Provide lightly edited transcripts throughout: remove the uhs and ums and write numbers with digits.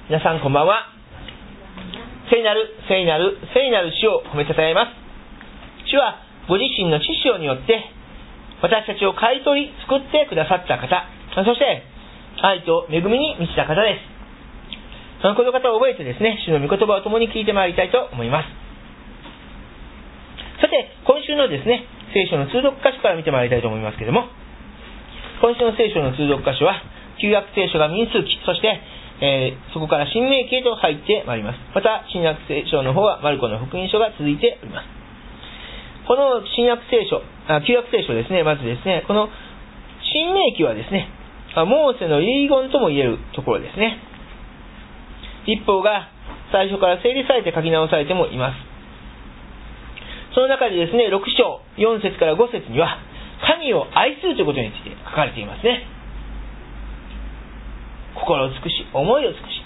皆さんこんばんは。聖なる聖なる聖なる主を褒めたたえます。主はご自身の知性によって私たちを買い取り救ってくださった方、そして愛と恵みに満ちた方です。この方を覚えてですね、主の御言葉を共に聞いてまいりたいと思います。さて、今週のですね、聖書の通読箇所から見てまいりたいと思いますけれども、今週の聖書の通読箇所は旧約聖書が民数記、そして、そこから新明記へと入ってまいります。また新約聖書の方はマルコの福音書が続いております。この旧約聖書ですね、まずですね、この新明記はですね、モーセの遺言とも言えるところですね。律法が最初から整理されて書き直されてもいます。その中でですね、6章4節から5節には神を愛するということについて書かれていますね。心を尽くし、思いを尽くし、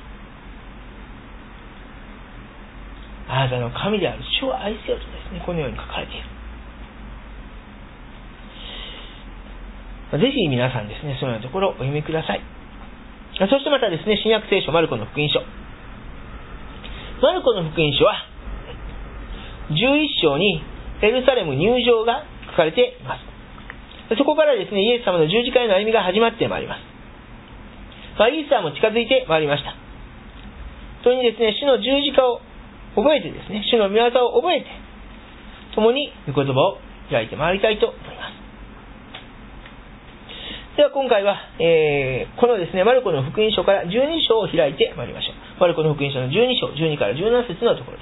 あなたの神である主を愛せよとですね、このように書かれている。ぜひ皆さんですね、そのようなところをお読みください。そしてまたですね、新約聖書マルコの福音書。マルコの福音書は11章にエルサレム入場が書かれています。そこからですね、イエス様の十字架への歩みが始まってまいります。イースターも近づいてまいりました。それにですね、主の十字架を覚えてですね、主の御業を覚えて、共に御言葉を開いてまいりたいと思います。では今回は、このですね、マルコの福音書から12章を開いてまいりましょう。マルコの福音書の12章、12から17節のところです。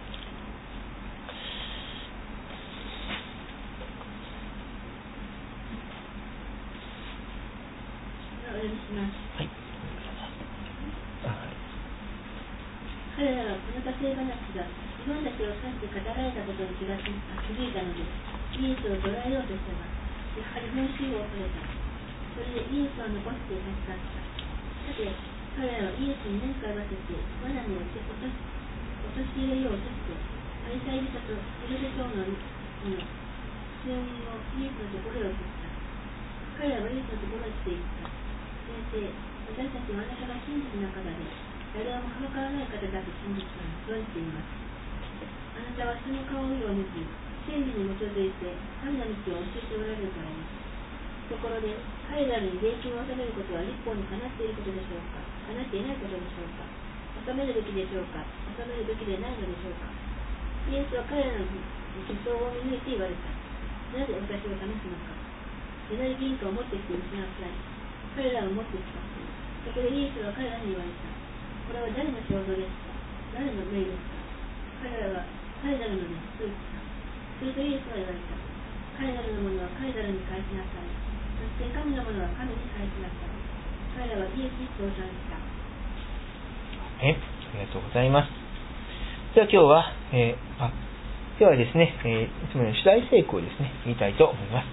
彼らはこの家庭話が自分たちを指して語られたことに気がついたので、イエスを捕らえようとしたが、やはり群衆を恐れた。それでイエスを残して立ち去った。さて、彼らはイエスに何か合わせて罠に陥れようとして、パリサイ人とヘロデ長の数人をイエスのところへ送った。彼らはイエスのところへ来ていった。先生、私たちはあなたが真実な方で、誰もはばからない方だと信じています。あなたは人の顔を見ようにし、真理に基づいて神の道を教えておられるからです。ところで、彼らに税金を納めることは律法にかなっていることでしょうか、かなっていないことでしょうか、納めるべきでしょうか、納めるべきでないのでしょうか。イエスは彼らの思想を見抜いて言われた。なぜ私を試すのか。デナリ銀貨を持ってきて打ちなさい。彼らを持ってきた。そこでイエスは彼らに言われた。これは誰の肖像ですか、誰の命ですか。彼らは彼らのです。と言った。するとイエスは言われた。彼らのものは彼らに返しなさい。そして神のものは神に返しなさい。彼らはイエスに相談した。 ありがとうございます。では今日は、ではですね、いつもの主題聖句をですね、言いたいと思います。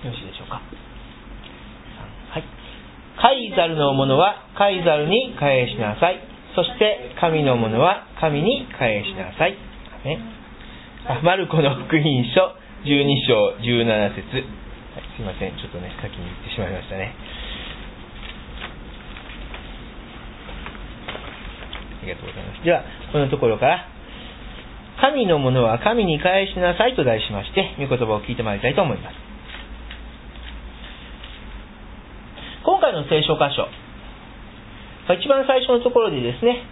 よろしいでしょうか。はい。カイザルのものはカイザルに返しなさい。そして神のものは神に返しなさい。マルコの福音書12章17節、すいません、ちょっとね、先に言ってしまいましたね。ありがとうございます。では、このところから、神のものは神に返しなさいと題しまして、御言葉を聞いてまいりたいと思います。今回の聖書箇所、一番最初のところでですね、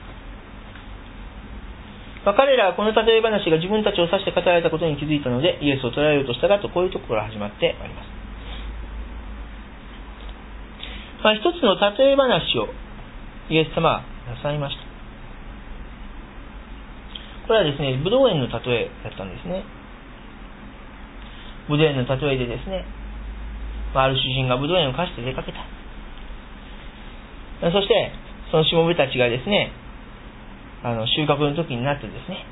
彼らはこの例え話が自分たちを指して語られたことに気づいたので、イエスを捕らえようとしたがと、こういうところから始まってまいります。一つの例え話をイエス様はなさいました。これはですね、ブドウ園の例えだったんですね。ブドウ園の例えでですね、ある主人がブドウ園を貸して出かけた。そして、そのしもべたちがですね、収穫の時になってですね、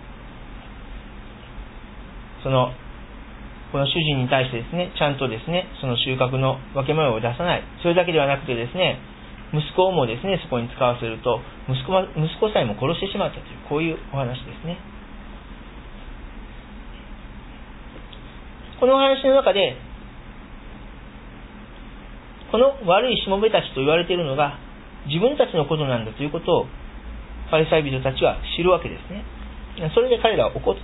この主人に対してですね、ちゃんとですね、その収穫の分け前を出さない。それだけではなくてですね、息子をもですね、そこに使わせると、息子さえも殺してしまったという、こういうお話ですね。このお話の中で、この悪いしもべたちと言われているのが、自分たちのことなんだということをパリサイ人たちは知るわけですね。それで彼らは怒った。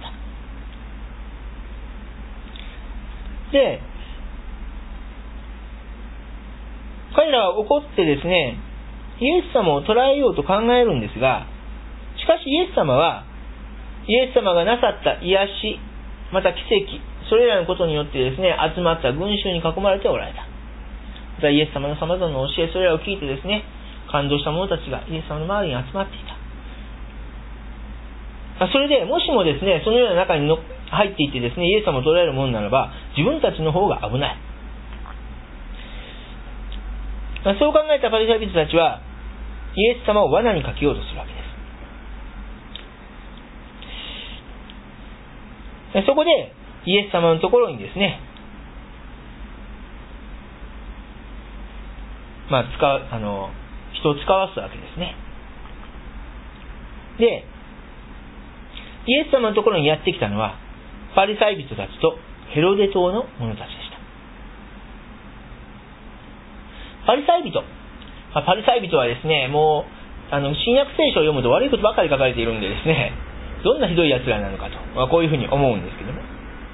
で、彼らは怒ってですね、イエス様を捕らえようと考えるんですが、しかしイエス様は、イエス様がなさった癒し、また奇跡、それらのことによってですね、集まった群衆に囲まれておられた。またイエス様の様々な教え、それらを聞いてですね、感動した者たちがイエス様の周りに集まっていた。それで、もしもですね、そのような中に入っていってですね、イエス様を捕らえるものならば、自分たちの方が危ない。そう考えたパリサイ人たちは、イエス様を罠にかけようとするわけです。そこで、イエス様のところにですね、人を使わすわけですね。で、イエス様のところにやってきたのは、パリサイ人たちとヘロデ島の者たちでした。パリサイ人はですね、もう、新約聖書を読むと悪いことばかり書かれているんでですね、どんなひどい奴らなのかと、こういうふうに思うんですけども。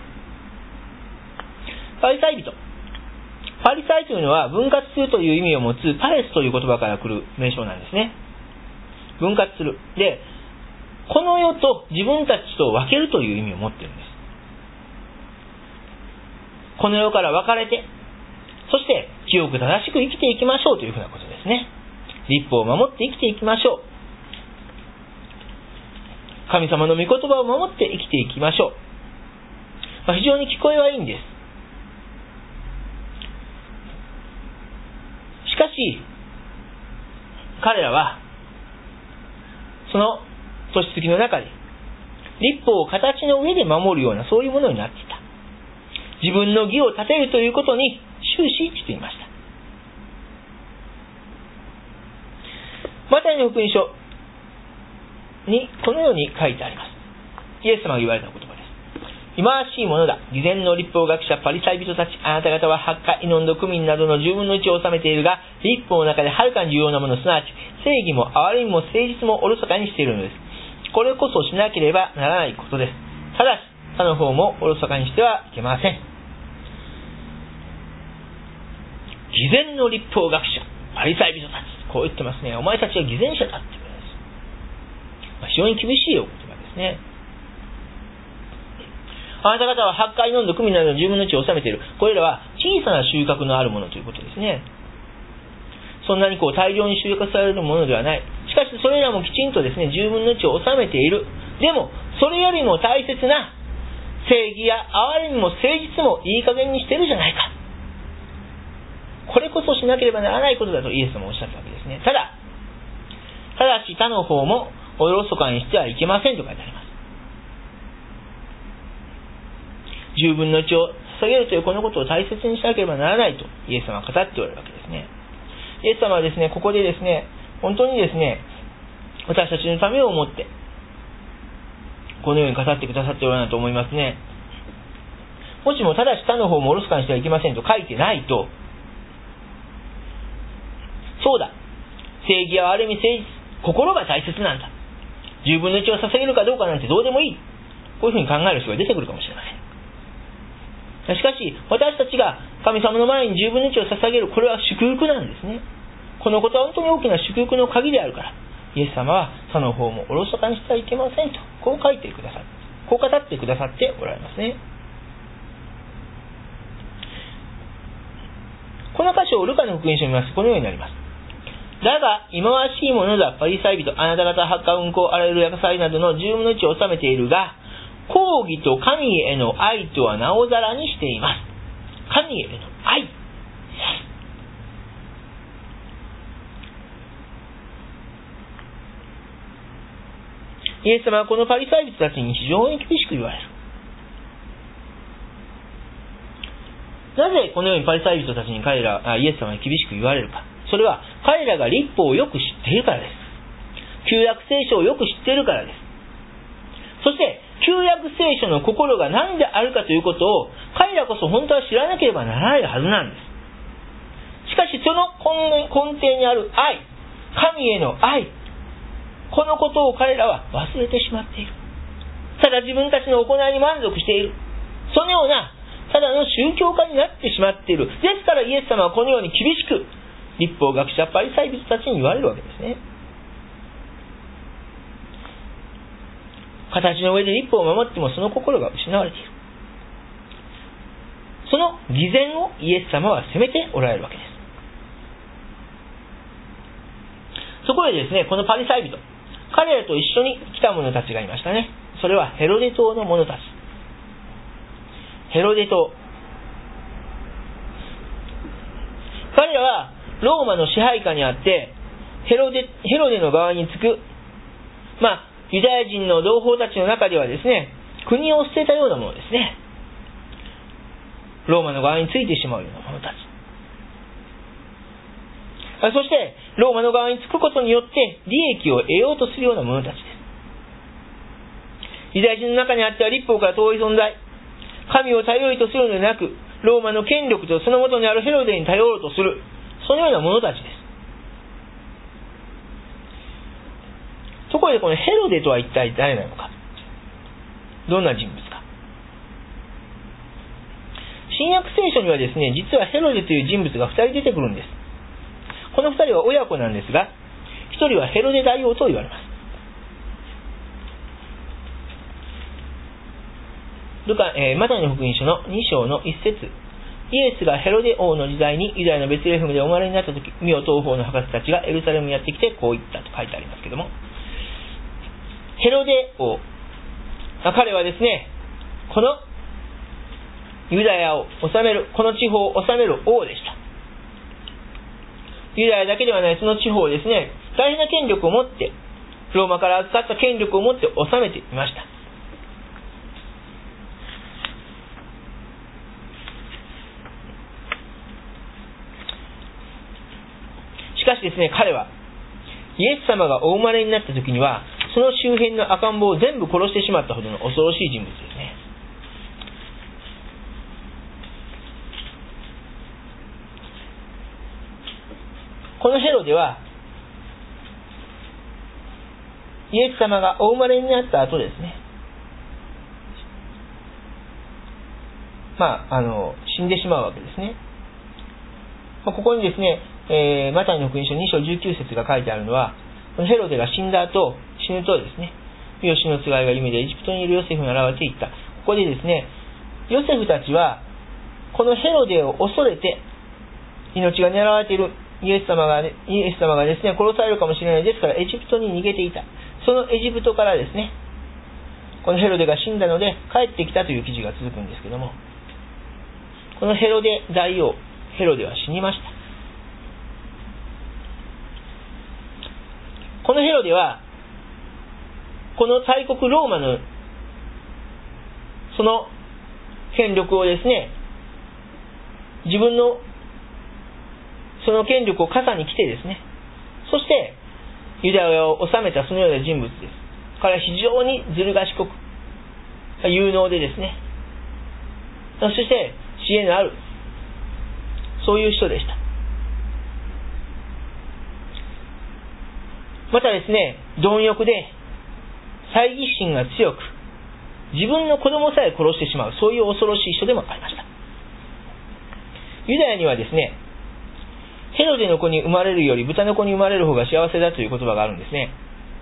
パリサイというのは分割するという意味を持つパレスという言葉から来る名称なんですね。分割する。で、この世と自分たちと分けるという意味を持っているんです。この世から分かれて、そして清く正しく生きていきましょうというふうなことですね。律法を守って生きていきましょう。神様の御言葉を守って生きていきましょう。非常に聞こえはいいんです。しかし、彼らは、その年月の中で、律法を形の上で守るような、そういうものになっていた。自分の義を立てるということに終始していました。マタイの福音書にこのように書いてあります。イエス様が言われた言葉です。忌まわしいものだ。偽善の律法学者パリサイ人たち、あなた方は八花、イノンド、クミンなどの10分の1を収めているが、律法の中ではるかに重要なもの、すなわち正義も憐れみも誠実もおろそかにしているのです。これこそしなければならないことです。ただし他の方もおろそかにしてはいけません。偽善の律法学者パリサイ人たち、こう言ってますね。お前たちは偽善者だって言うんです。非常に厳しいお言葉ですね。あなた方は八花、イノンド、クミンなどの10分の1を収めている。これらは小さな収穫のあるものということですね。そんなに大量に収穫されるものではない。しかしそれらもきちんとですね、10分の1を収めている。でもそれよりも大切な正義や憐れみも誠実もいい加減にしてるじゃないか。これこそしなければならないことだとイエス様はおっしゃったわけですね。ただし他の方もおろそかにしてはいけませんと書いてあります。10分の1を捧げるというこのことを大切にしなければならないとイエス様は語っておられるわけですね。イエス様はですね、ここでですね、本当にですね、私たちのためを思ってこのように語ってくださっておられると思いますね。もしもただし他の方もおろそかにしてはいけませんと書いてないと、そうだ、正義や憐れみ、誠実、心が大切なんだ、10分の1を捧げるかどうかなんてどうでもいい、こういうふうに考える人が出てくるかもしれません。しかし私たちが神様の前に10分の1を捧げる、これは祝福なんですね。このことは本当に大きな祝福の鍵であるから、イエス様は他の方もおろそかにしてはいけませんと、こう書いてくださって、こう語ってくださっておられますね。この箇所をルカの福音書を見ますとこのようになります。だが忌まわしいものだパリサイ人、あなた方は八花、運行、あらゆる薬剤などの10分の1を収めているが、公義と神への愛とはなおざらにしています。神への愛。イエス様はこのパリサイ人たちに非常に厳しく言われる。なぜこのようにパリサイ人たちにイエス様に厳しく言われるか。それは彼らが律法をよく知っているからです。旧約聖書をよく知っているからです。そして旧約聖書の心が何であるかということを彼らこそ本当は知らなければならないはずなんです。しかしその根底にある愛、神への愛、 このことを彼らは忘れてしまっている。ただ自分たちの行いに満足している。そのようなただの宗教家になってしまっている。ですからイエス様はこのように厳しく律法学者パリサイ人たちに言われるわけですね。形の上で律法を守ってもその心が失われている。その偽善をイエス様は責めておられるわけです。そこでですね、このパリサイ人、彼らと一緒に来た者たちがいましたね。それはヘロデ島の者たち。ヘロデ島。彼らはローマの支配下にあって、ヘロデの側につく、ユダヤ人の同胞たちの中ではですね、国を捨てたようなものですね。ローマの側についてしまうような者たち。そして、ローマの側につくことによって利益を得ようとするような者たちです。ユダヤ人の中にあっては律法から遠い存在、神を頼りとするのではなく、ローマの権力とその元にあるヘロデに頼ろうとする、そのような者たちです。ところでこのヘロデとは一体誰なのか。どんな人物か。新約聖書にはですね、実はヘロデという人物が2人出てくるんです。この2人は親子なんですが、1人はヘロデ大王と言われます。マタイの福音書の2章の1節、イエスがヘロデ王の時代にユダヤのベツレヘムでお生まれになった時、御代東方の博士たちがエルサレムにやってきてこう言ったと書いてありますけども、ヘロデ王、彼はですね、このユダヤを治める、この地方を治める王でした。ユダヤだけではないその地方をですね、大変な権力を持って、ローマから預かった権力を持って治めていました。しかしですね、彼はイエス様がお生まれになった時には、その周辺の赤ん坊を全部殺してしまったほどの恐ろしい人物ですね。このヘロデはイエス様がお生まれになった後ですね、死んでしまうわけですね。ここにですね、マタイの福音書2章19節が書いてあるのは、このヘロデが死んだ後、死ぬとですね、見よ死のつがいが夢でエジプトにいるヨセフに現れていった。ここでですね、ヨセフたちはこのヘロデを恐れて、命が狙われているイエス様がですね、殺されるかもしれないですからエジプトに逃げていた。そのエジプトからですね、このヘロデが死んだので帰ってきたという記事が続くんですけども、このヘロデ大王、ヘロデは死にました。このヘロデはこの大国ローマのその権力をですね、自分のその権力を肩に来てですね、そしてユダヤを治めたそのような人物です。彼は非常にずる賢く有能でですね、そして知恵のあるそういう人でした。またですね、貪欲で猜疑心が強く、自分の子供さえ殺してしまう、そういう恐ろしい人でもありました。ユダヤにはですね、ヘロデの子に生まれるより豚の子に生まれる方が幸せだという言葉があるんですね。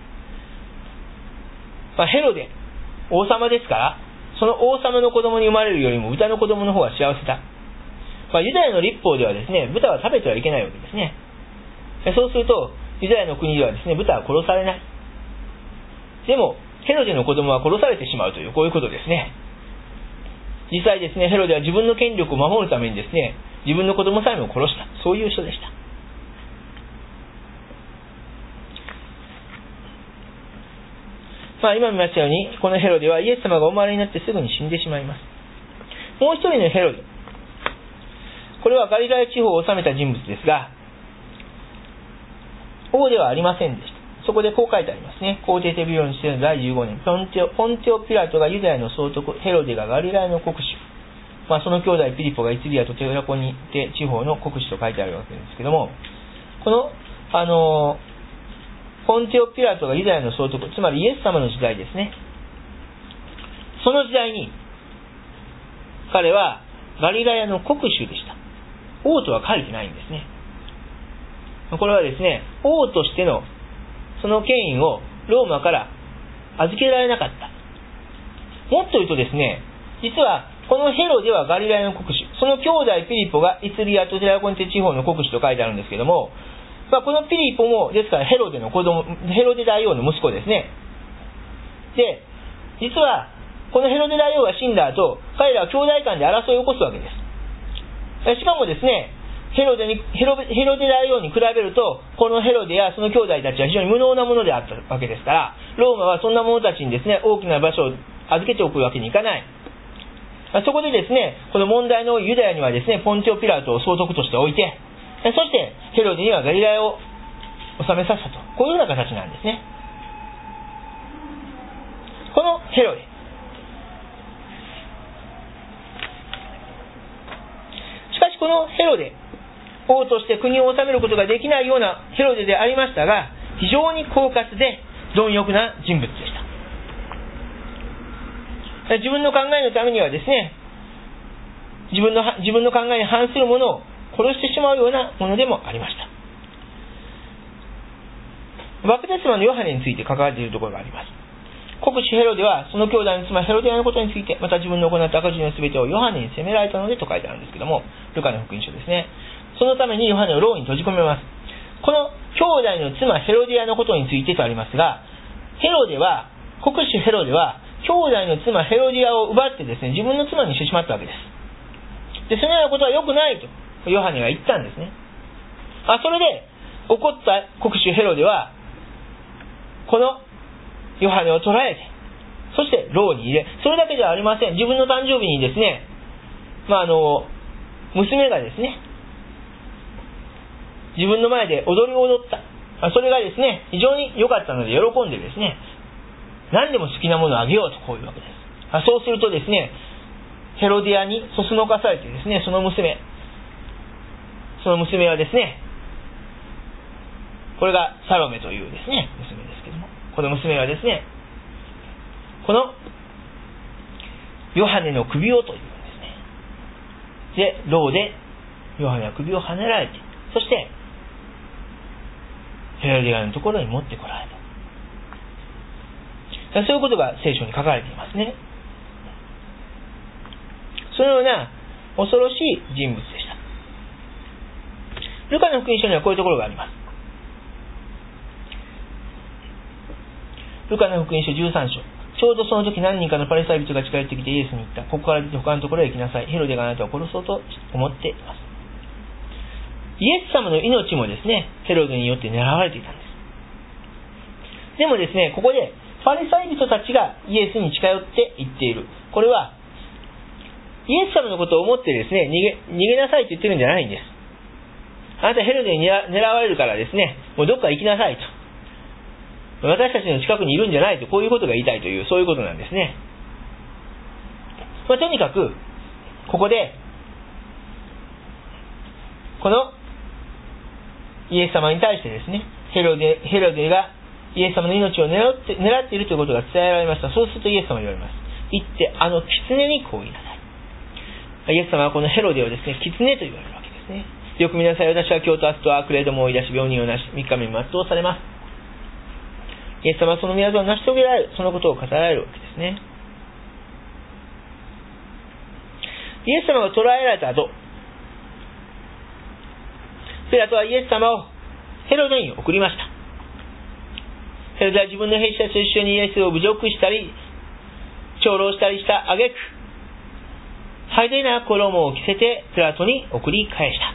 ヘロデ王様ですから、その王様の子供に生まれるよりも豚の子供の方が幸せだ。ユダヤの律法ではですね、豚は食べてはいけないわけですね。そうするとユダヤの国ではですね、豚は殺されない。でもヘロデの子供は殺されてしまうという、こういうことですね。実際ですね、ヘロデは自分の権力を守るためにですね、自分の子供さえも殺した、そういう人でした。今見ましたように、このヘロデはイエス様がお生まれになってすぐに死んでしまいます。もう一人のヘロデ、これはガリラヤ地方を治めた人物ですが、王ではありませんでした。そこでこう書いてありますね。皇帝テビロンにしての第15年、ポンテオピラトがユダヤの総督、ヘロデがガリラヤの国主、その兄弟ピリポがイツリアとテオラコニテ地方の国主と書いてあるわけですけども、このポンティオ・ピラトがユダヤの総督、つまりイエス様の時代ですね。その時代に彼はガリラヤの国主でした。王とは書いてないんですね。これはですね、王としてのその権威をローマから預けられなかった。もっと言うとですね、実はこのヘロデはガリラヤの国主、その兄弟ピリポがイツリアとテラコニテ地方の国主と書いてあるんですけども、このピリポもですからヘロデの子供、ヘロデ大王の息子ですね。で、実はこのヘロデ大王が死んだ後、彼らは兄弟間で争いを起こすわけです。しかもですね、ヘロデ大王に比べると、このヘロデやその兄弟たちは非常に無能なものであったわけですから、ローマはそんな者たちにですね、大きな場所を預けておくわけにいかない。そこでですね、この問題のユダヤにはですね、ポンティオ・ピラトを総督として置いて、そしてヘロデにはガリラヤを治めさせたと。こういうような形なんですね。このヘロデ。しかしこのヘロデ、王として国を治めることができないようなヘロデでありましたが、非常に狡猾で貪欲な人物でした。自分の考えのためにはですね、自分の考えに反するものを殺してしまうようなものでもありました。バプテスマのヨハネについて書かれているところがあります。国主ヘロデはその兄弟の妻ヘロデアのことについて、また自分の行った悪事のすべてをヨハネに責められたのでと書いてあるんですけども、ルカの福音書ですね。そのためにヨハネを牢に閉じ込めます。この兄弟の妻ヘロデアのことについてとありますが、国主ヘロデは兄弟の妻ヘロディアを奪ってですね、自分の妻にしてしまったわけです。で、そのようなことは良くないとヨハネが言ったんですね。それで怒った国主ヘロデはこのヨハネを捕らえて、そして牢に入れ、それだけではありません。自分の誕生日にですね、娘がですね、自分の前で踊りを踊った。それがですね、非常に良かったので喜んでですね、何でも好きなものをあげようとこういうわけです。そうするとですね、ヘロディアにそそのかされてですね、その娘はですね、これがサロメというですね、娘ですけども、この娘はですね、このヨハネの首をというんですね。で、牢でヨハネは首をはねられて、そしてヘロディアのところに持ってこられた。そういうことが聖書に書かれていますね。そのような恐ろしい人物でした。ルカの福音書にはこういうところがあります。ルカの福音書13章。ちょうどその時何人かのパリサイ人が近寄ってきてイエスに言った。ここから出て他のところへ行きなさい。ヘロデがあなたを殺そうと思っています。イエス様の命もですね、ヘロデによって狙われていたんです。でもですね、ここでパリサイ人たちがイエスに近寄って言っている。これはイエス様のことを思ってですね、逃げなさいと言ってるんじゃないんです。あなたヘロデに狙われるからですね、もうどっか行きなさいと。私たちの近くにいるんじゃないと、こういうことが言いたいという、そういうことなんですね。とにかく、ここで、このイエス様に対してですね、ヘロデがイエス様の命を狙っているということが伝えられました。そうするとイエス様は言われます。行って、狐にこう言いなさい。イエス様はこのヘロデをですね、狐と言われるわけですね。よく見なさい。私は今日と明日と悪霊どもを追い出し、病人をなし、3日目に全うされます。イエス様はその御業を成し遂げられる、そのことを語られるわけですね。イエス様が捕らえられた後、ピラトはイエス様をヘロデに送りました。ヘロデは自分の兵士たちと一緒にイエスを侮辱したり長老したりした挙句、派手な衣を着せてピラトに送り返した。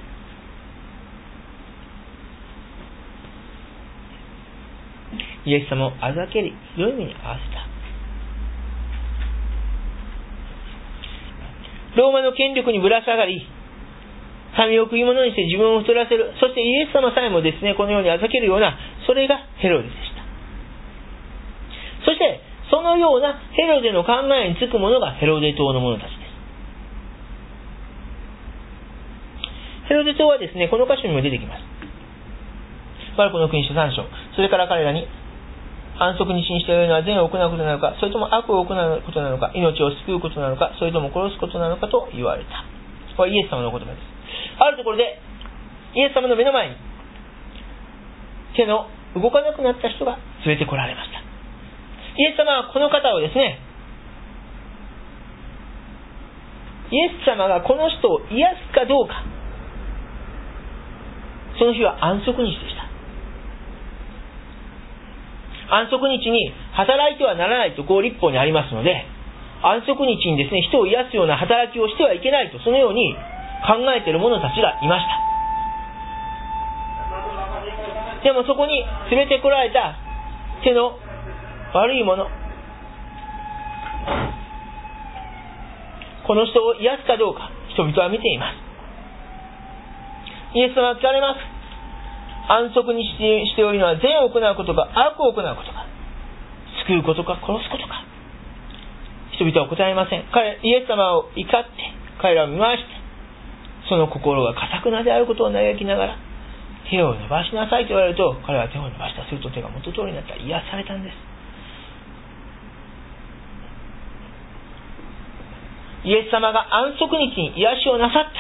イエス様をあざけり、ひどい目に遭わせた。ローマの権力にぶら下がり、民を食い物にして自分を太らせる、そしてイエス様さえもですね、このようにあざけるような、それがヘロデでした。そしてそのようなヘロデの考えにつく者がヘロデ党の者たちです。ヘロデ党はですね、この箇所にも出てきます。マルコの福音書3章。 それから彼らに、安息日にしているのは善を行うことなのか、それとも悪を行うことなのか、命を救うことなのか、それとも殺すことなのかと言われた。これはイエス様の言葉です。あるところでイエス様の目の前に手の動かなくなった人が連れてこられました。イエス様はこの方をですね、イエス様がこの人を癒すかどうか、その日は安息日でした。安息日に働いてはならないと立法にありますので、安息日にですね、人を癒すような働きをしてはいけないと、そのように考えている者たちがいました。でもそこに連れてこられた手の悪い者、この人を癒すかどうか、人々は見ています。イエス様は聞かれます。安息にしておるのは善を行うことか悪を行うことか、救うことか殺すことか。人々は答えません。イエス様を怒って彼らを見まして、その心が堅くなであることを嘆きながら、手を伸ばしなさいと言われると、彼は手を伸ばした。すると手が元通りになった。癒されたんです。イエス様が安息日に癒しをなさった。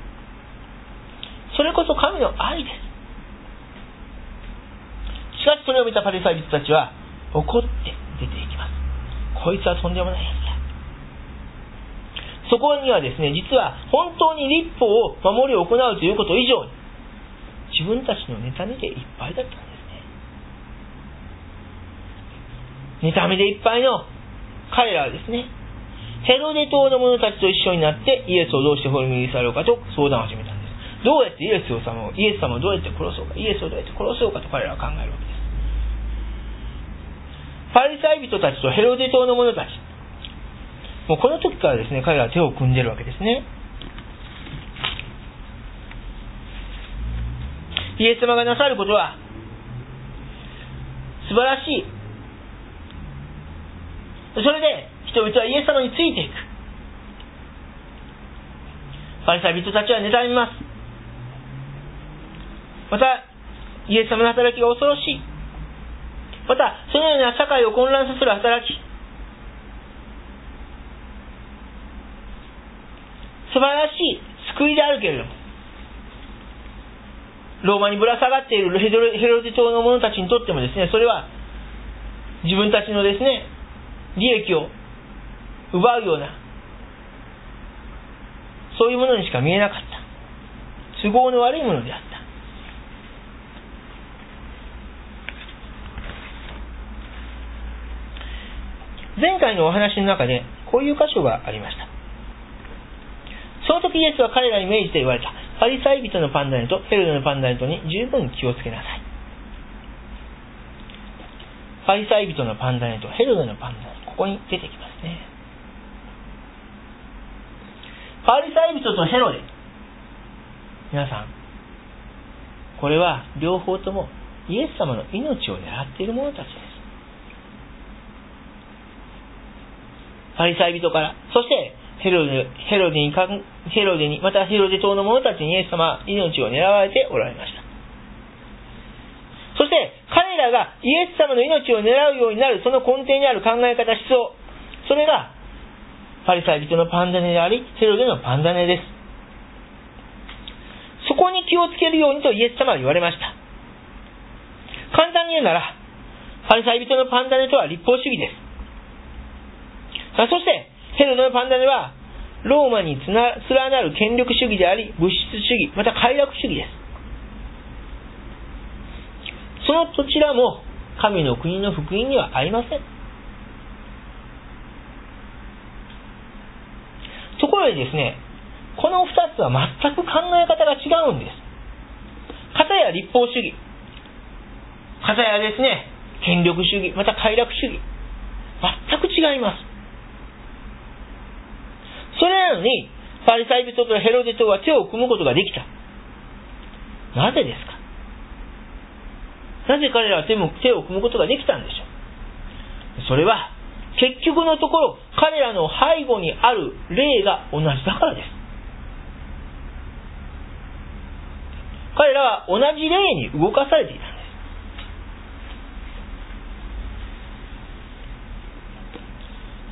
それこそ神の愛です。しかしそれを見たパリサイ人たちは怒って出ていきます。こいつはとんでもないやつだ。そこにはですね、実は本当に律法を守り行うということ以上に、自分たちの妬みでいっぱいだったんですね。妬みでいっぱいの彼らはですね、ヘロデ島の者たちと一緒になってイエスをどうして滅びに去ろうかと相談を始めたんです。どうやってイエス様をどうやって殺そうか、イエスをどうやって殺そうかと彼らは考えるわけです。パリサイ人たちとヘロデ島の者たち、もうこの時からですね、彼らは手を組んでいるわけですね。イエス様がなさることは素晴らしい。それで人々はイエス様についていく。パリサイ人たちは妬みます。またイエス様の働きが恐ろしい。またそのような社会を混乱させる働き、素晴らしい救いであるけれども、ローマにぶら下がっているヘロデ島の者たちにとってもですね、それは自分たちのですね、利益を奪うような、そういうものにしか見えなかった。都合の悪いものであった。前回のお話の中でこういう箇所がありました。その時イエスは彼らに命じて言われた。パリサイ人のパンダネとヘロデのパンダネとに十分気をつけなさい。パリサイ人のパンダネとヘロデのパンダネ、ここに出てきますね。パリサイ人とヘロデ、皆さん、これは両方ともイエス様の命を狙っている者たちです。パリサイ人から、そしてヘロデに、またヘロデ島の者たちにイエス様は命を狙われておられました。そして彼らがイエス様の命を狙うようになるその根底にある考え方、思想、それがパリサイ人のパンダネであり、ヘロデのパンダネです。そこに気をつけるようにとイエス様は言われました。簡単に言うなら、パリサイ人のパンダネとは律法主義です。そしてヘロデのパンダネはローマに連なる権力主義であり、物質主義、また快楽主義です。そのどちらも神の国の福音にはありません。ところでですね、この2つは全く考え方が違うんです。片や律法主義、片やですね、権力主義、また快楽主義、全く違います。それなのにパリサイ人とヘロデとは手を組むことができた。なぜですか？なぜ彼らは手を組むことができたんでしょう。それは結局のところ彼らの背後にある霊が同じだからです。彼らは同じ霊に動かされていたんで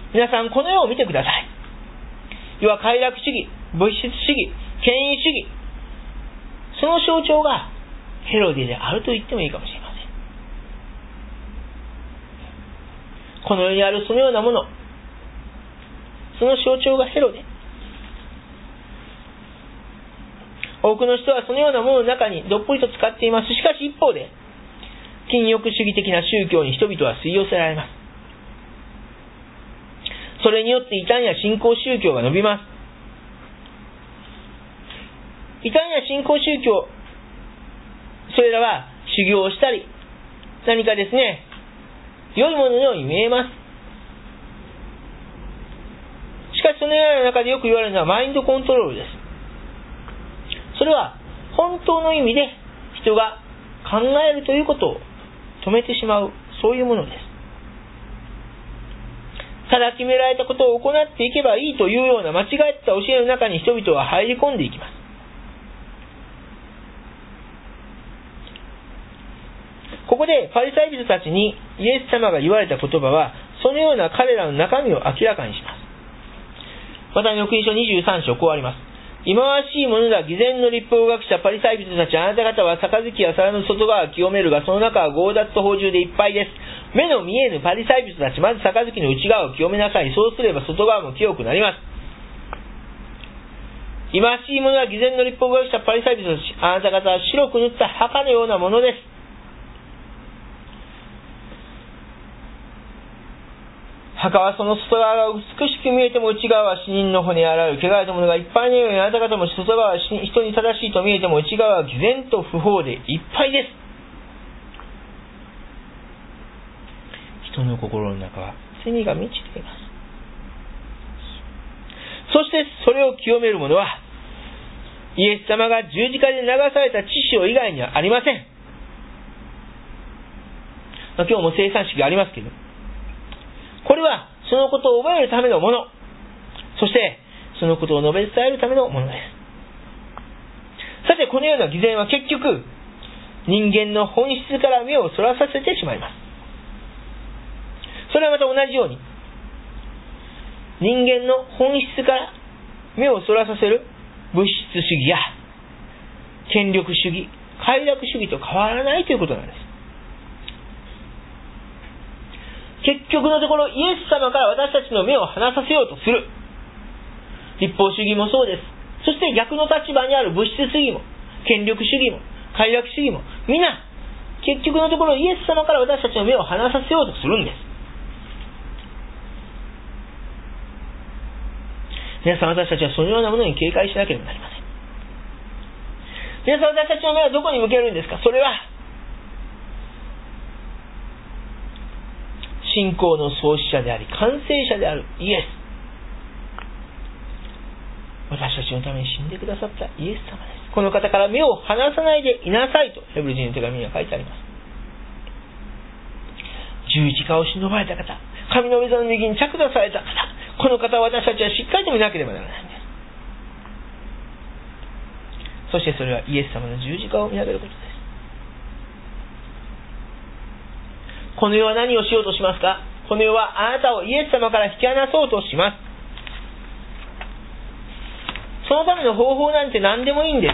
皆さんこの世を見てください。要は快楽主義、物質主義、権威主義、その象徴がヘロデであると言ってもいいかもしれません。この世にあるそのようなもの、その象徴がヘロデ。多くの人はそのようなものの中にどっぷりと使っています。しかし一方で、禁欲主義的な宗教に人々は吸い寄せられます。それによって異端や新興宗教が伸びます。異端や新興宗教、それらは修行をしたり、何かですね、良いもののように見えます。しかしそのような中でよく言われるのはマインドコントロールです。それは本当の意味で人が考えるということを止めてしまう、そういうものです。ただ決められたことを行っていけばいいというような間違った教えの中に人々は入り込んでいきます。ここでパリサイ人たちにイエス様が言われた言葉は、そのような彼らの中身を明らかにします。また福音書23章こうあります。忌まわしいものだ、偽善の律法学者パリサイ人たち、あなた方は杯や皿の外側を清めるが、その中は強奪と放縦でいっぱいです。目の見えぬパリサイ人たち、まず杯の内側を清めなさい。そうすれば外側も清くなります。忌まわしいものは偽善の律法学者パリサイ人たち、あなた方は白く塗った墓のようなものです。墓はその外側が美しく見えても内側は死人の骨あらゆる汚れたものがいっぱいのように、あなた方も外側は人に正しいと見えても内側は偽善と不法でいっぱいです。人の心の中は罪が満ちています。そしてそれを清めるものはイエス様が十字架で流された血潮以外にはありません。今日も生産式がありますけど、これはそのことを覚えるためのもの、そしてそのことを述べ伝えるためのものです。さてこのような偽善は結局人間の本質から目をそらさせてしまいます。それはまた同じように人間の本質から目をそらさせる物質主義や権力主義、快楽主義と変わらないということなんです。結局のところイエス様から私たちの目を離させようとする律法主義もそうです。そして逆の立場にある物質主義も権力主義も快楽主義も、みんな結局のところイエス様から私たちの目を離させようとするんです。皆さん、私たちはそのようなものに警戒しなければなりません。皆さん、私たちの目はどこに向けるんですか？それは信仰の創始者であり完成者であるイエス、私たちのために死んでくださったイエス様です。この方から目を離さないでいなさいとヘブル人の手紙には書いてあります。十字架を忍ばれた方、神の御座の右に着座された方、この方を私たちはしっかりと見なければならないんです。そしてそれはイエス様の十字架を見上げることです。この世は何をしようとしますか？この世はあなたをイエス様から引き離そうとします。そのための方法なんて何でもいいんです。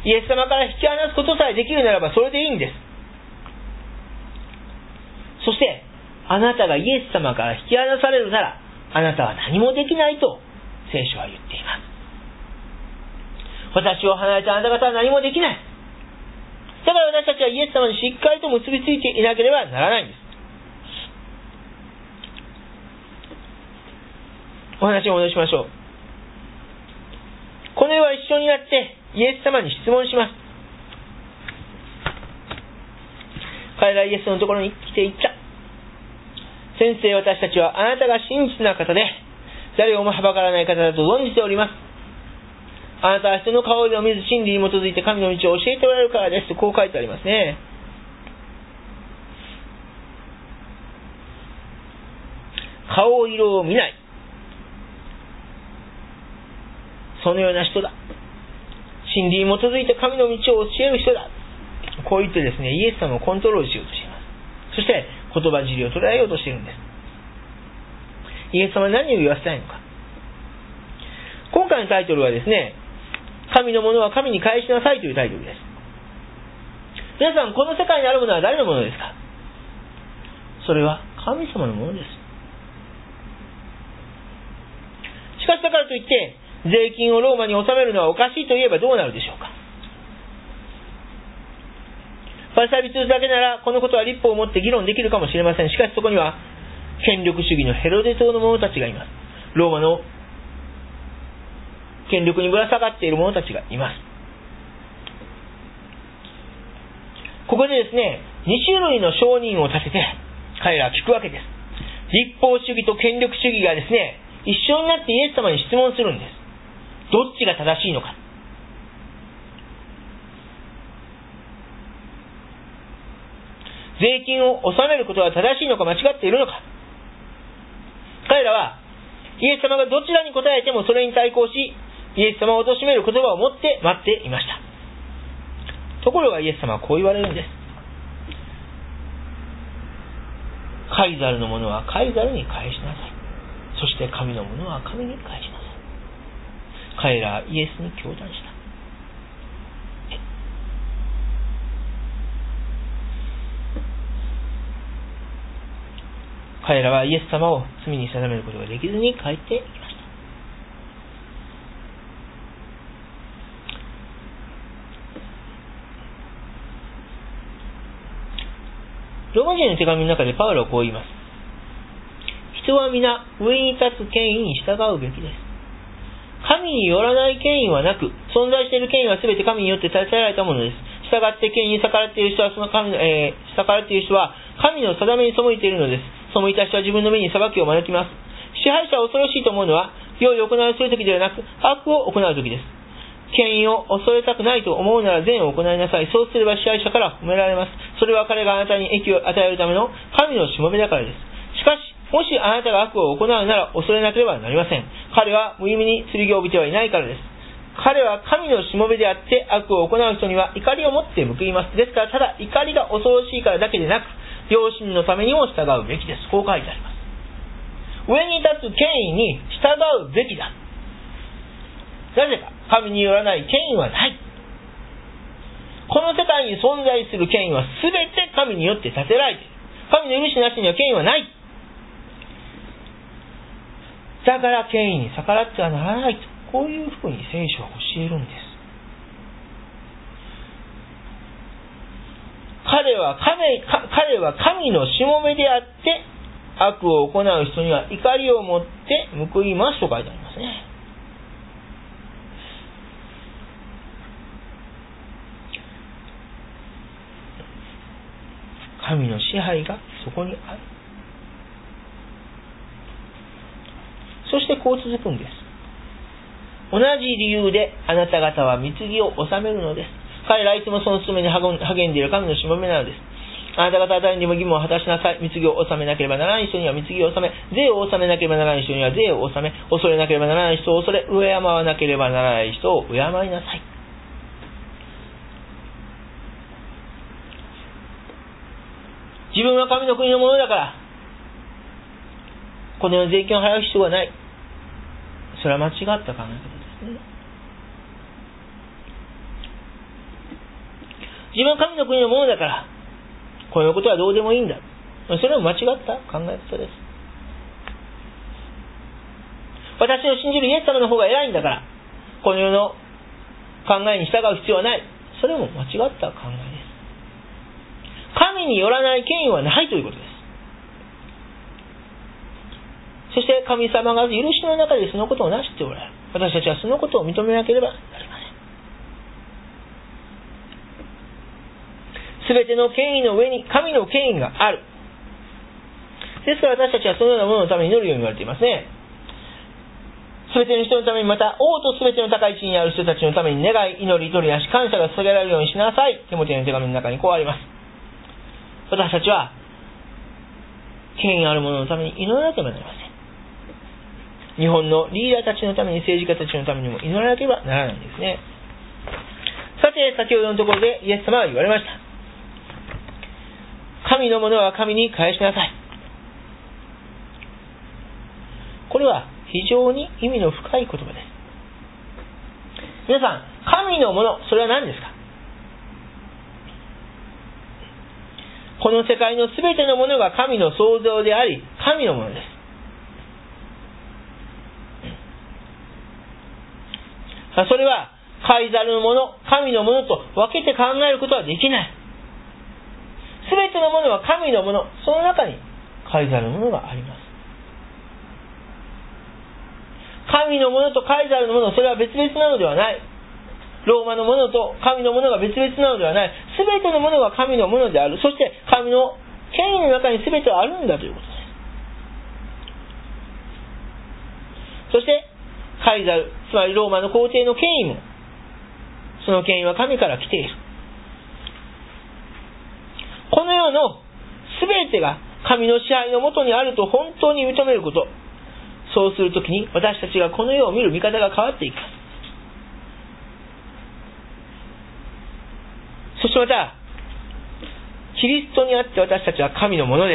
イエス様から引き離すことさえできるならばそれでいいんです。そしてあなたがイエス様から引き離されるならあなたは何もできないと聖書は言っています。私を離れたあなた方は何もできない。だから私たちはイエス様にしっかりと結びついていなければならないんです。お話を戻しましょう。この世は一緒になってイエス様に質問します。彼らイエスのところに来ていった。先生、私たちはあなたが真実な方で誰をもはばからない方だと存じております。あなたは人の顔色を見ず真理に基づいて神の道を教えておられるからですとこう書いてありますね。顔色を見ない、そのような人だ。真理に基づいて神の道を教える人だ。こう言ってですね、イエス様をコントロールしようとしています。そして言葉尻を捉えようとしているんです。 イエス様は何を言わせたいのか。今回のタイトルはですね、神のものは神に返しなさいというタイトルです。皆さん、この世界にあるものは誰のものですか？それは神様のものです。しかしだからといって税金をローマに納めるのはおかしいと言えばどうなるでしょうか。パリサイ人だけならこのことは立法をもって議論できるかもしれません。しかしそこには権力主義のヘロデ党の者たちがいます。ローマの権力にぶら下がっている者たちがいます。ここでですね、2種類の証人を立てて彼らは聞くわけです。立法主義と権力主義がですね、一緒になってイエス様に質問するんです。どっちが正しいのか。税金を納めることは正しいのか間違っているのか。彼らはイエス様がどちらに答えてもそれに対抗し、イエス様を貶める言葉を持って待っていました。ところがイエス様はこう言われるんです。カイザルのものはカイザルに返しなさい。そして神のものは神に返しなさい。彼らはイエスに教団した。彼らはイエス様を罪に定めることができずに帰っていきました。ローマ人の手紙の中でパウロはこう言います。人は皆上に立つ権威に従うべきです。神によらない権威はなく、存在している権威はすべて神によって立てられたものです。従って権威に逆らっている人は逆らっている人は神の定めに背いているのです。背いた人は自分の目に裁きを招きます。支配者は恐ろしいと思うのは、良い行いをするときではなく、悪を行うときです。権威を恐れたくないと思うなら善を行いなさい。そうすれば支配者から褒められます。それは彼があなたに益を与えるための神のしもべだからです。しかし、もしあなたが悪を行うなら恐れなければなりません。彼は無意味に剣を帯びてはいないからです。彼は神のしもべであって悪を行う人には怒りを持って報います。ですからただ怒りが恐ろしいからだけでなく、良心のためにも従うべきです。こう書いてあります。上に立つ権威に従うべきだ。なぜか、神によらない権威はない。この世界に存在する権威は全て神によって立てられている。神の許しなしには権威はない。だから権威に逆らってはならないと、こういうふうに聖書は教えるんです。彼は神のしもべであって悪を行う人には怒りを持って報いますと書いてありますね。神の支配がそこにある。そしてこう続くんです。同じ理由であなた方は貢ぎを納めるのです。彼らはいつもその務めに励んでいる神のしもべなのです。あなた方は誰にも義務を果たしなさい。貢ぎを納めなければならない人には貢ぎを納め、税を納めなければならない人には税を納め、恐れなければならない人を恐れ、敬わなければならない人を敬いなさい。自分は神の国のものだからこの世の税金を払う必要はない。それは間違った考え方ですね。自分は神の国のものだからこのことはどうでもいいんだ。それは間違った考え方です。私の信じるイエス様の方が偉いんだからこの世の考えに従う必要はない。それも間違った考えです。神によらない権威はないということです。そして神様が許しの中でそのことをなしておられる。私たちはそのことを認めなければなりません。すべての権威の上に神の権威がある。ですから私たちはそのようなもののために祈るように言われていますね。すべての人のために、また王とすべての高い地位にある人たちのために願い、祈り、取りなし、感謝が捧げられるようにしなさい。テモテの手紙の中にこうあります。私たちは権威ある者のために祈らなければなりません。日本のリーダーたちのために、政治家たちのためにも祈らなければならないんですね。さて、先ほどのところでイエス様は言われました。神のものは神に返しなさい。 これは非常に意味の深い言葉です。皆さん、神のもの、それは何ですか？この世界のすべてのものが神の創造であり、神のものです。それは、カイザルのもの、神のものと分けて考えることはできない。すべてのものは神のもの、その中にカイザルのものがあります。神のものとカイザルのもの、それは別々なのではない。ローマのものと神のものが別々なのではない。すべてのものが神のものである。そして神の権威の中にすべてはあるんだということです。そしてカイザル、つまりローマの皇帝の権威も、その権威は神から来ている。この世のすべてが神の支配のもとにあると本当に認めること。そうするときに私たちがこの世を見る見方が変わっていきます。そしてまた、キリストにあって私たちは神のものです。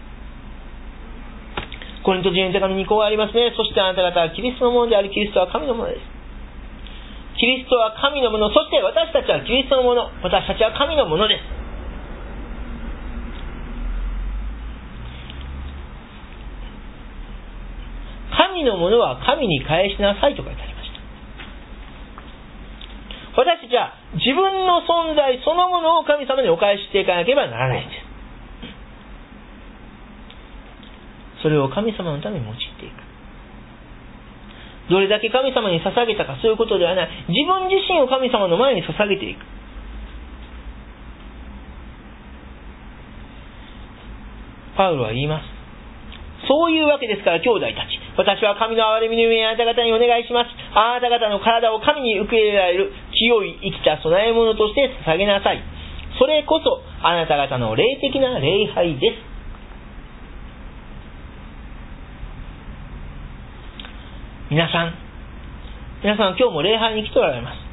コリント人への手紙にこうありますね。そしてあなた方はキリストのものであり、キリストは神のものです。キリストは神のもの、そして私たちはキリストのもの、私たちは神のものです。神のものは神に返しなさいと書いてありました。私たちは自分の存在そのものを神様にお返ししていかなければならないんです。それを神様のために用いていく。どれだけ神様に捧げたか、そういうことではない。自分自身を神様の前に捧げていく。パウロは言います。そういうわけですから兄弟たち、私は神の憐れみのゆえあなた方にお願いします。あなた方の体を神に受け入れられる清い生きた供え物として捧げなさい。それこそあなた方の霊的な礼拝です。皆さん今日も礼拝に来ておられます。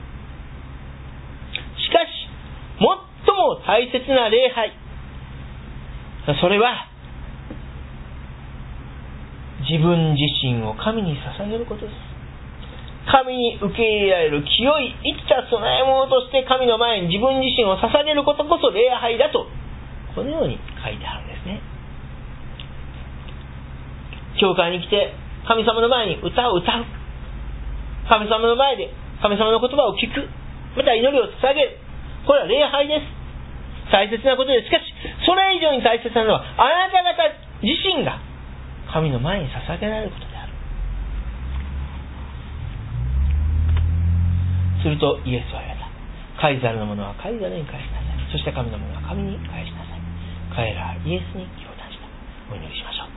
しかし最も大切な礼拝、それは自分自身を神に捧げることです。神に受け入れられる清い生きた供え物として神の前に自分自身を捧げることこそ礼拝だと、このように書いてあるんですね。教会に来て神様の前に歌を歌う、神様の前で神様の言葉を聞く、また祈りを捧げる、これは礼拝です。大切なことです。しかしそれ以上に大切なのはあなた方自身が神の前に捧げられることである。するとイエスは言われた。カイザルのものはカイザルに返しなさい。そして神のものは神に返しなさい。彼らはイエスに教団した。お祈りしましょう。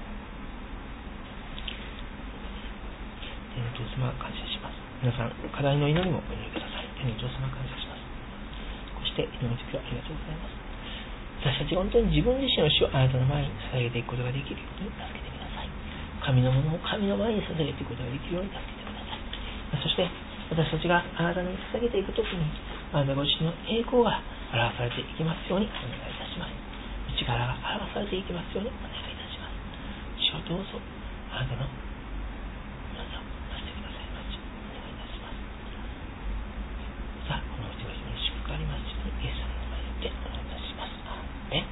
天の父様、感謝します。皆さん、課題の祈りもお祈りください。天の父様、感謝します。こうして祈りの時はありがとうございます。私たち本当に自分自身の死をあなたの前に捧げていくことができるように助けてください。神のものを神の前に捧げていくことができるように助けてください。そして私たちがあなたに捧げていくときに、あなたご自身の栄光が表されていきますようにお願いいたします。内側が表されていきますようにお願いいたします。主をどうぞあなたの皆さんをなしてくださいますようにお願いいたします。さあ、このうちの日に祝福ありますようにイエス様の名前によってお願いいたします。アーメン。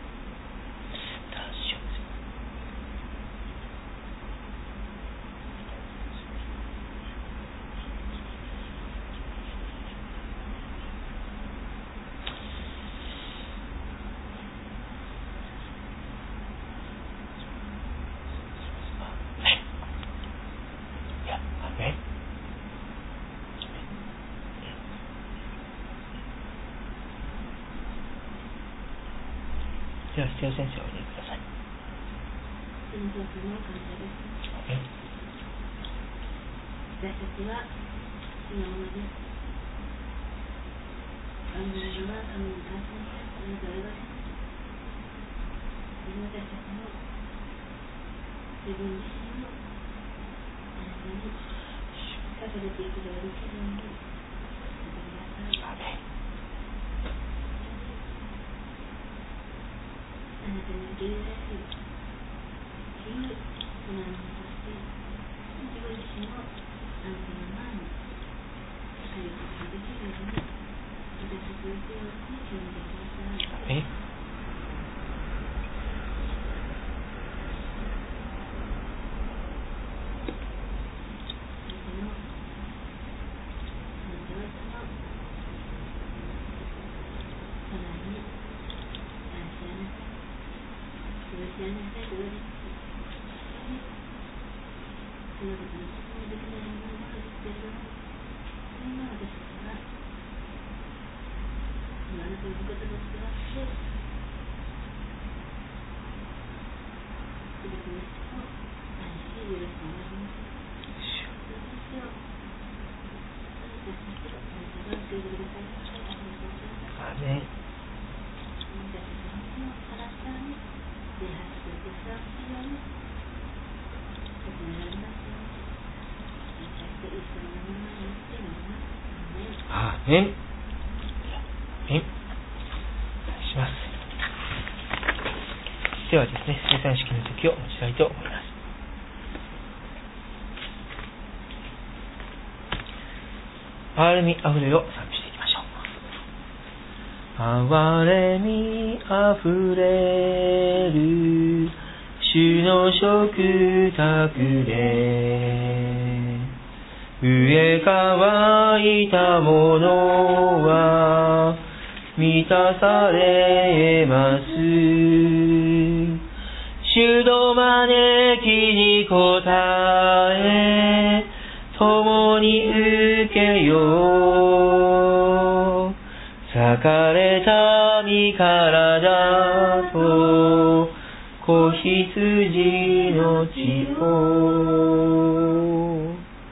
では、必要先生をお入れください。 天の父様、感謝です。私たちは主のものです。神の名は神に感謝してあなたを喜ばせます。私たちも自分自身をあなたに捧げていくことができるようにしてください。あなたに受け入れられる清いではですね、生産式の時を持ちたいと思います。憐れみあふれを賛美していきましょう。憐れみあふれる主の食卓で、飢え渇いたものは満たされます。主の招きに応え、共に受けよう。裂かれた身体と子羊の血を。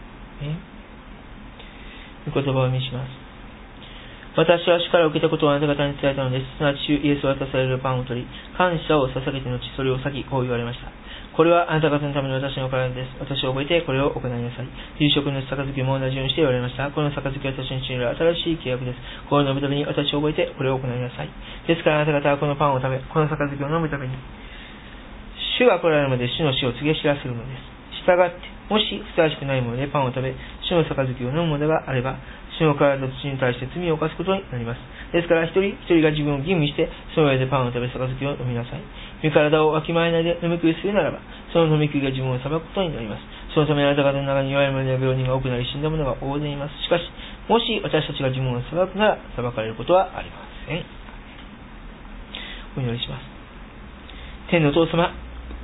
御言葉を見します。私は主から受けたことをあなた方に伝えたのです。すなわち主イエスを渡されるパンを取り、感謝を捧げてのち、それを裂き、こう言われました。これはあなた方のための私の体です。私を覚えてこれを行いなさい。夕食の杯も同じようにして言われました。この杯は私に信じる新しい契約です。これを飲むために私を覚えてこれを行いなさい。ですからあなた方はこのパンを食べ、この杯を飲むために、主が来られるまで主の死を告げ知らせるのです。従って、もしふさわしくないものでパンを食べ、主の杯を飲むのであれば、主の体と血に対して罪を犯すことになります。ですから一人一人が自分を吟味して、その上でパンを食べ、杯を飲みなさい。身体をわきまえないで飲み食いするならば、その飲み食いが自分を裁くことになります。そのためあなた方の中にいわゆる病人が多くなり死んだ者が大勢います。しかし、もし私たちが自分を裁くなら、裁かれることはありません。お祈りします。天のお父様、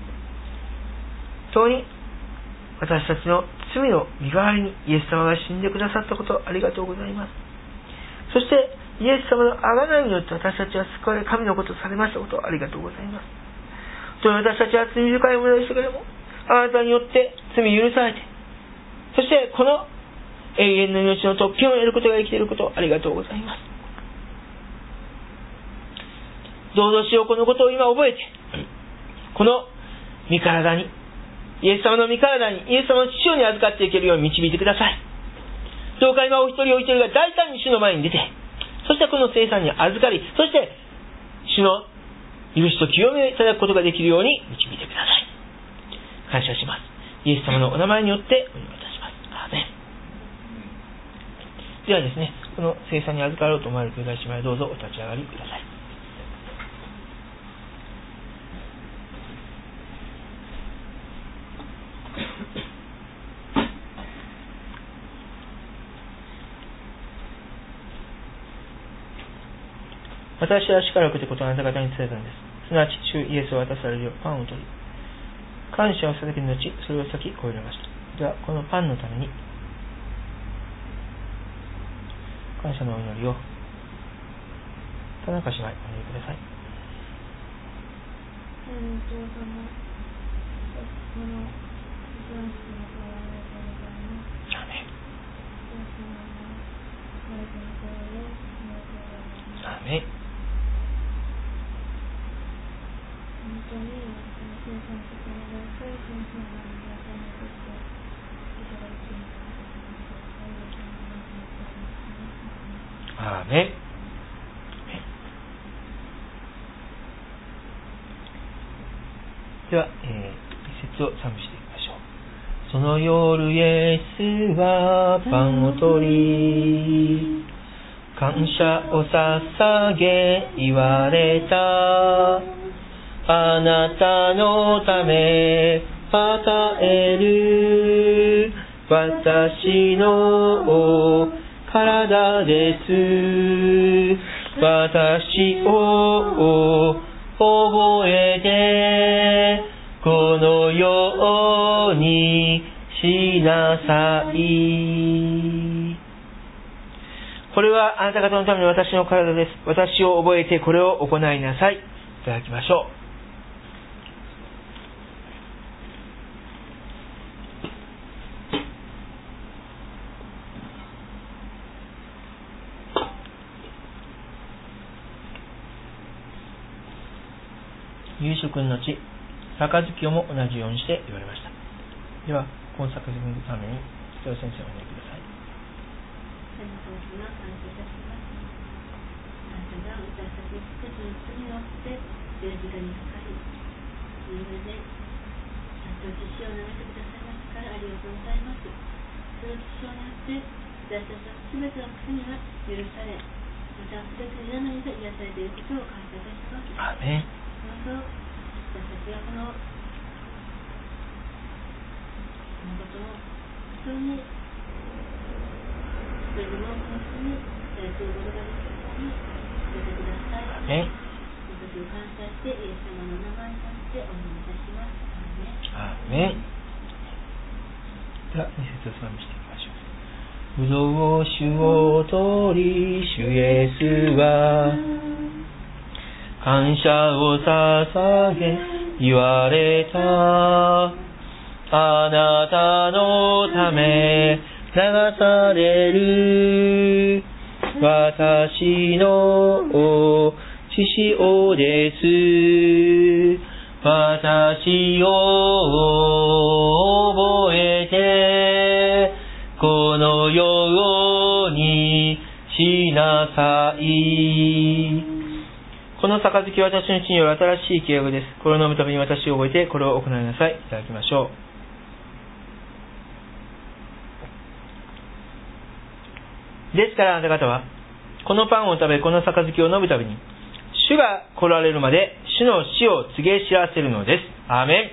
本当に私たちの罪の身代わりにイエス様が死んでくださったことをありがとうございます。そしてイエス様の贖いによって私たちは救われ、神のことをされましたことをありがとうございます。本当に私たちは罪深いものでしたけれども、あなたによって罪許されて、そしてこの永遠の命の特権を得ることができていることをありがとうございます。どうぞしよう、このことを今覚えて、この身体に、イエス様の身体に、イエス様の父親に預かっていけるように導いてください。どうか今お一人お一人が大胆に主の前に出て、そしてこの聖餐に預かり、そして主の許しと清めをいただくことができるように導いてください。感謝します。イエス様のお名前によってお祈りいたします。アーメン。ではですね、この聖餐に預かろうと思われる兄弟姉妹、どうぞお立ち上がりください。私は主から受けたことをあなた方に伝えたのです。すなわち主イエスを渡されるようパンを取り、感謝を捧げての後、それを裂きこう入れました。ではこのパンのために感謝のお祈りを田中姉妹お祈りください。アーメン。アーメン。では、一節を賛美していきます。 その夜イエスはパンを取り、感謝を捧げ言われた。あなたのため与える私の体です。私を覚えてこのようにしなさい。これはあなた方のための私の体です。私を覚えてこれを行いなさい。いただきましょう。夕食の後、杯をも同じようにして言われました。では、この杯のために、北尾先生お願いください。 天のお父様、感謝いたします。あなたが私たち一つの罪によって十字架にかかり、その上でちゃんと血を流してくださいましたからありがとうございます。その血をによって私たちのすべての罪が許され、またすべての病が癒されていることを感謝いたします。 アーメン。 私たちはこのことを本当にそれでもこの人に伝えていることができるようにしてください。私を感謝してイエス様の名前によってお願いいたします。 アーメン。では2節を賛美していきましょう。ぶどう酒を取り、主イエスは感謝を捧げ言われた。あなたのため流される私の血潮です。私を覚えてこのようにしなさい。この杯は私の血による新しい契約です。これを飲むために私を覚えてこれを行いなさい。いただきましょう。ですからあなた方はこのパンを食べこの杯を飲むたびに主が来られるまで主の死を告げ知らせるのです。アーメン。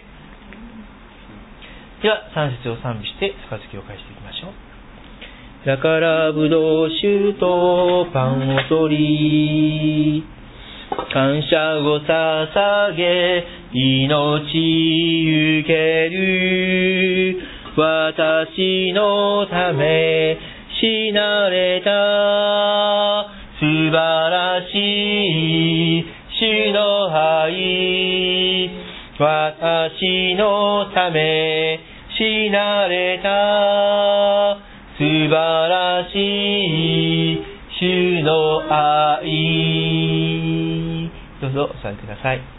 では3節を賛美して杯を返していきましょう。だからぶどう酒とパンを取り、感謝を捧げ命受ける私のため死なれた素晴らしい主の愛、私のため死なれた素晴らしい主の愛。どうぞお座りください。